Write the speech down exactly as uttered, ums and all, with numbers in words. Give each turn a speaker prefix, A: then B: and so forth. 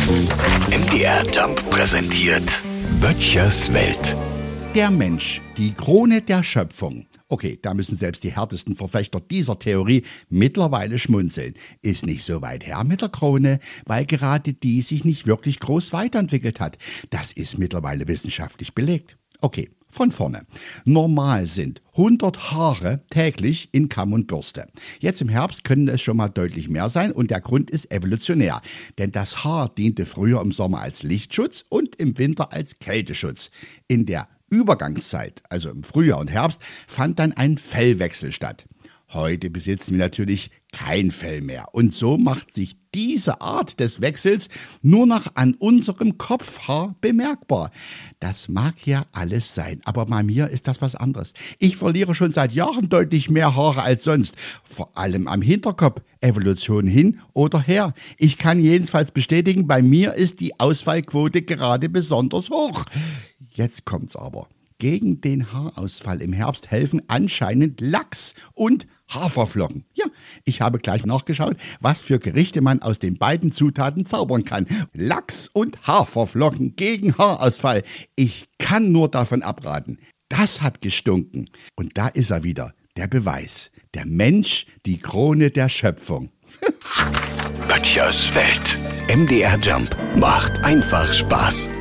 A: M D R Jump präsentiert Böttchers Welt.
B: Der Mensch, die Krone der Schöpfung. Okay, da müssen selbst die härtesten Verfechter dieser Theorie mittlerweile schmunzeln. Ist nicht so weit her mit der Krone, weil gerade die sich nicht wirklich groß weiterentwickelt hat. Das ist mittlerweile wissenschaftlich belegt. Okay, von vorne. Normal sind hundert Haare täglich in Kamm und Bürste. Jetzt im Herbst können es schon mal deutlich mehr sein und der Grund ist evolutionär. Denn das Haar diente früher im Sommer als Lichtschutz und im Winter als Kälteschutz. In der Übergangszeit, also im Frühjahr und Herbst, fand dann ein Fellwechsel statt. Heute besitzen wir natürlich kein Fell mehr und so macht sich diese Art des Wechsels nur noch an unserem Kopfhaar bemerkbar. Das mag ja alles sein, aber bei mir ist das was anderes. Ich verliere schon seit Jahren deutlich mehr Haare als sonst, vor allem am Hinterkopf. Evolution hin oder her. Ich kann jedenfalls bestätigen, bei mir ist die Ausfallquote gerade besonders hoch. Jetzt kommt's aber. Gegen den Haarausfall im Herbst helfen anscheinend Lachs und Haferflocken. Ja, ich habe gleich nachgeschaut, was für Gerichte man aus den beiden Zutaten zaubern kann. Lachs und Haferflocken gegen Haarausfall. Ich kann nur davon abraten. Das hat gestunken. Und da ist er wieder, der Beweis. Der Mensch, die Krone der Schöpfung.
A: Böttchers Welt. M D R Jump macht einfach Spaß.